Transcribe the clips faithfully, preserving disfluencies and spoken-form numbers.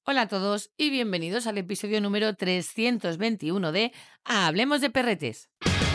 Hola a todos y bienvenidos al episodio número trescientos veintiuno de Hablemos de Perretes.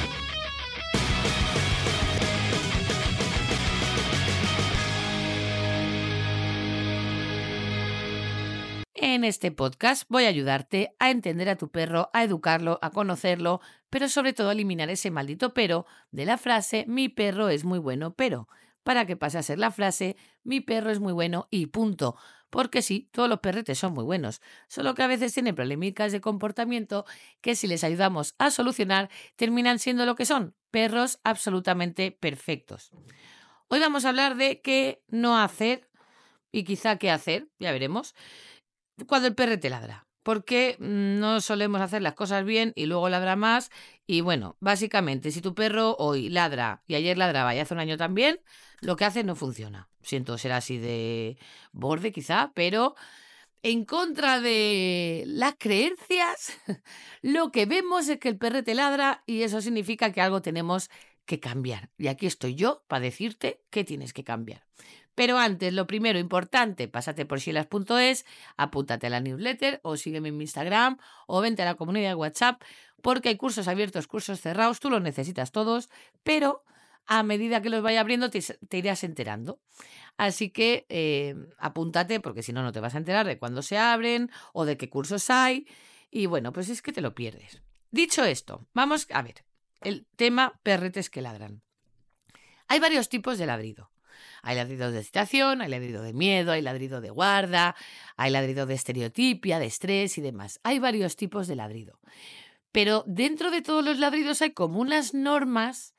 En este podcast voy a ayudarte a entender a tu perro, a educarlo, a conocerlo, pero sobre todo a eliminar ese maldito pero de la frase mi perro es muy bueno, pero para que pase a ser la frase mi perro es muy bueno y punto. Porque sí, todos los perretes son muy buenos, solo que a veces tienen problemas de comportamiento que si les ayudamos a solucionar terminan siendo lo que son, perros absolutamente perfectos. Hoy vamos a hablar de qué no hacer y quizá qué hacer, ya veremos, cuando el perrete ladra. Porque no solemos hacer las cosas bien y luego ladra más. Y bueno, básicamente, si tu perro hoy ladra y ayer ladraba y hace un año también, lo que hace no funciona. Siento ser así de borde quizá, pero en contra de las creencias, lo que vemos es que el perrete ladra y eso significa que algo tenemos que cambiar. Y aquí estoy yo para decirte qué tienes que cambiar. Pero antes, lo primero importante, pásate por shilas punto es, apúntate a la newsletter o sígueme en mi Instagram o vente a la comunidad de WhatsApp porque hay cursos abiertos, cursos cerrados, tú los necesitas todos, pero a medida que los vaya abriendo te, te irás enterando. Así que eh, apúntate porque si no, no te vas a enterar de cuándo se abren o de qué cursos hay y bueno, pues es que te lo pierdes. Dicho esto, vamos a ver el tema perretes que ladran. Hay varios tipos de ladrido. Hay ladrido de excitación, hay ladrido de miedo, hay ladrido de guarda, hay ladrido de estereotipia, de estrés y demás. Hay varios tipos de ladrido. Pero dentro de todos los ladridos hay como unas normas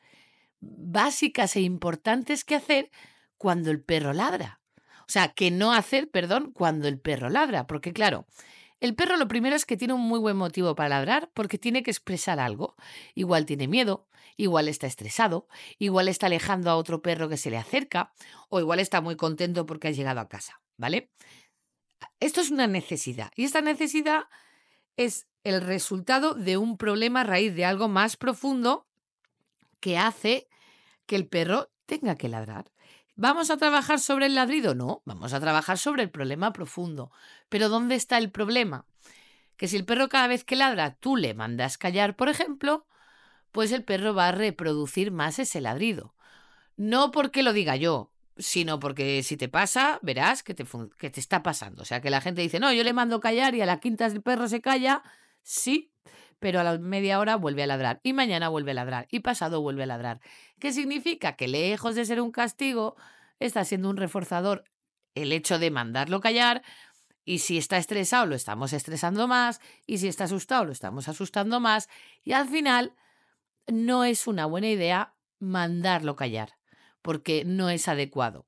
básicas e importantes que hacer cuando el perro ladra. O sea, que no hacer, perdón, cuando el perro ladra. Porque claro, el perro lo primero es que tiene un muy buen motivo para ladrar porque tiene que expresar algo. Igual tiene miedo, igual está estresado, igual está alejando a otro perro que se le acerca o igual está muy contento porque ha llegado a casa, ¿vale? Esto es una necesidad y esta necesidad es el resultado de un problema a raíz de algo más profundo que hace que el perro tenga que ladrar. ¿Vamos a trabajar sobre el ladrido? No, vamos a trabajar sobre el problema profundo. Pero ¿dónde está el problema? Que si el perro cada vez que ladra tú le mandas callar, por ejemplo, pues el perro va a reproducir más ese ladrido. No porque lo diga yo, sino porque si te pasa, verás que te, que te está pasando. O sea, que la gente dice, no, yo le mando callar y a la quinta el perro se calla. Sí, pero a la media hora vuelve a ladrar y mañana vuelve a ladrar y pasado vuelve a ladrar. ¿Qué significa? Que lejos de ser un castigo, está siendo un reforzador el hecho de mandarlo callar y si está estresado lo estamos estresando más y si está asustado lo estamos asustando más y al final no es una buena idea mandarlo callar porque no es adecuado.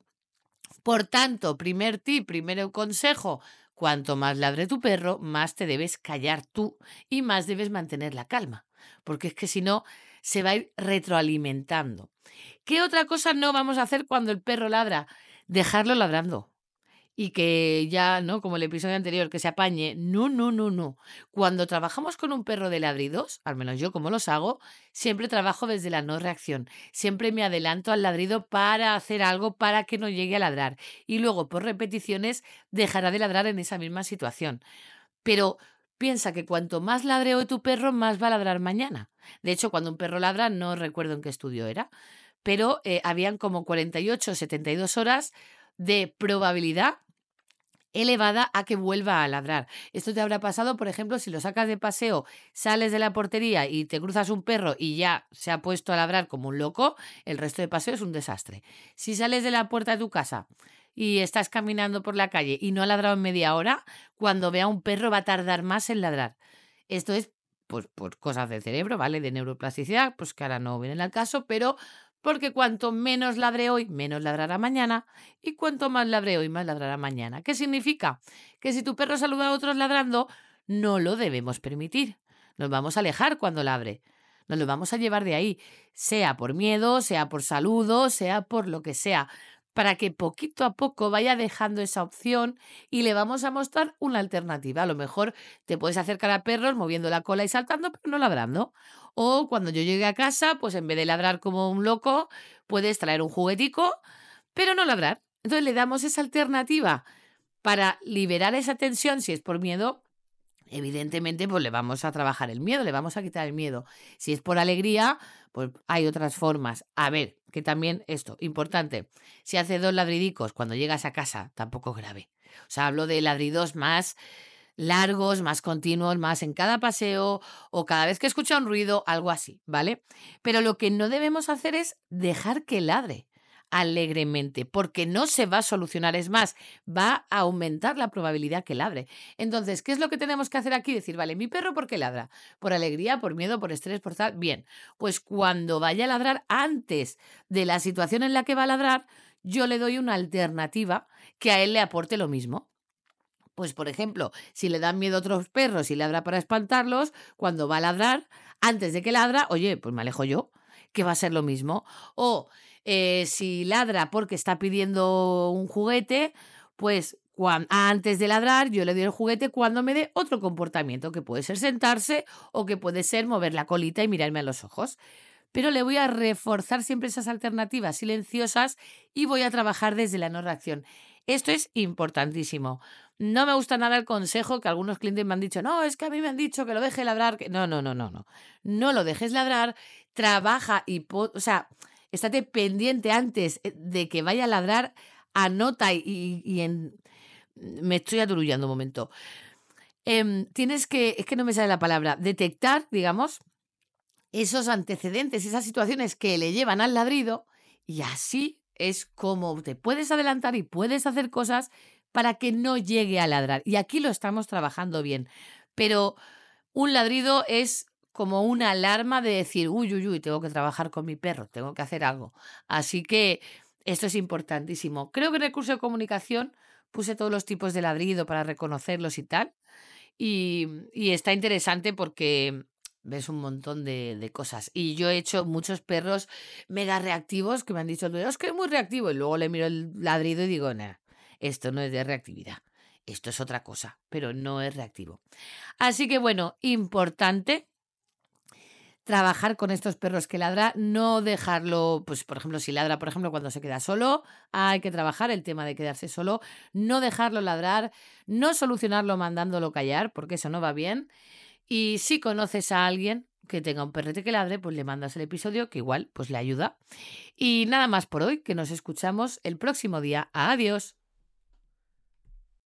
Por tanto, primer tip, primer consejo, cuanto más ladre tu perro, más te debes callar tú y más debes mantener la calma, porque es que si no, se va a ir retroalimentando. ¿Qué otra cosa no vamos a hacer cuando el perro ladra? Dejarlo ladrando. Y que ya, ¿no? Como el episodio anterior, que se apañe. No, no, no, no. Cuando trabajamos con un perro de ladridos, al menos yo como los hago, siempre trabajo desde la no reacción. Siempre me adelanto al ladrido para hacer algo para que no llegue a ladrar. Y luego, por repeticiones, dejará de ladrar en esa misma situación. Pero piensa que cuanto más ladre hoy tu perro, más va a ladrar mañana. De hecho, cuando un perro ladra, no recuerdo en qué estudio era, pero eh, habían como cuarenta y ocho o setenta y dos horas de probabilidad elevada a que vuelva a ladrar. Esto te habrá pasado, por ejemplo, si lo sacas de paseo, sales de la portería y te cruzas un perro y ya se ha puesto a ladrar como un loco, el resto de paseo es un desastre. Si sales de la puerta de tu casa y estás caminando por la calle y no ha ladrado en media hora, cuando vea un perro va a tardar más en ladrar. Esto es pues, por cosas del cerebro, ¿vale? De neuroplasticidad, pues que ahora no viene al caso, pero porque cuanto menos ladre hoy, menos ladrará mañana, y cuanto más ladre hoy, más ladrará mañana. ¿Qué significa? Que si tu perro saluda a otros ladrando, no lo debemos permitir. Nos vamos a alejar cuando ladre. Nos lo vamos a llevar de ahí, sea por miedo, sea por saludo, sea por lo que sea, para que poquito a poco vaya dejando esa opción y le vamos a mostrar una alternativa. A lo mejor te puedes acercar a perros moviendo la cola y saltando, pero no ladrando. O cuando yo llegue a casa, pues en vez de ladrar como un loco, puedes traer un juguetico, pero no ladrar. Entonces le damos esa alternativa Para liberar esa tensión, si es por miedo, evidentemente, pues le vamos a trabajar el miedo, le vamos a quitar el miedo. Si es por alegría, pues hay otras formas. A ver, que también esto, importante, si hace dos ladridicos cuando llegas a casa, tampoco es grave. O sea, hablo de ladridos más largos, más continuos, más en cada paseo o cada vez que escucha un ruido, algo así, ¿vale? Pero lo que no debemos hacer es dejar que ladre alegremente, porque no se va a solucionar, es más, va a aumentar la probabilidad que ladre. Entonces, ¿qué es lo que tenemos que hacer aquí? Decir, vale, ¿mi perro por qué ladra? ¿Por alegría, por miedo, por estrés, por tal? Bien, pues cuando vaya a ladrar, antes de la situación en la que va a ladrar, yo le doy una alternativa que a él le aporte lo mismo. Pues, por ejemplo, si le dan miedo a otros perros y ladra para espantarlos, cuando va a ladrar, antes de que ladra, oye, pues me alejo yo, que va a ser lo mismo. O eh, si ladra porque está pidiendo un juguete, pues cuan- antes de ladrar yo le doy el juguete cuando me dé otro comportamiento, que puede ser sentarse o que puede ser mover la colita y mirarme a los ojos. Pero le voy a reforzar siempre esas alternativas silenciosas y voy a trabajar desde la no reacción. Esto es importantísimo. No me gusta nada el consejo que algunos clientes me han dicho, no, es que a mí me han dicho que lo deje ladrar. Que... No, no, no, no, no. No lo dejes ladrar, trabaja y, po- o sea, estate pendiente antes eh, de que vaya a ladrar, anota y, y- y en... Me estoy aturullando un momento. Em, tienes que, es que no me sale la palabra, detectar, digamos, esos antecedentes, esas situaciones que le llevan al ladrido y así es como te puedes adelantar y puedes hacer cosas para que no llegue a ladrar. Y aquí lo estamos trabajando bien. Pero un ladrido es como una alarma de decir, uy, uy, uy, tengo que trabajar con mi perro, tengo que hacer algo. Así que esto es importantísimo. Creo que en el curso de comunicación puse todos los tipos de ladrido para reconocerlos y tal. Y, y está interesante porque ves un montón de, de cosas. Y yo he hecho muchos perros mega reactivos que me han dicho, es que es muy reactivo. Y luego le miro el ladrido y digo, nah, esto no es de reactividad. Esto es otra cosa, pero no es reactivo. Así que bueno, importante trabajar con estos perros que ladra, no dejarlo, pues por ejemplo, si ladra, por ejemplo, cuando se queda solo, hay que trabajar el tema de quedarse solo, no dejarlo ladrar, no solucionarlo mandándolo callar, porque eso no va bien. Y si conoces a alguien que tenga un perrete que ladre, pues le mandas el episodio, que igual pues le ayuda. Y nada más por hoy, que nos escuchamos el próximo día. Adiós.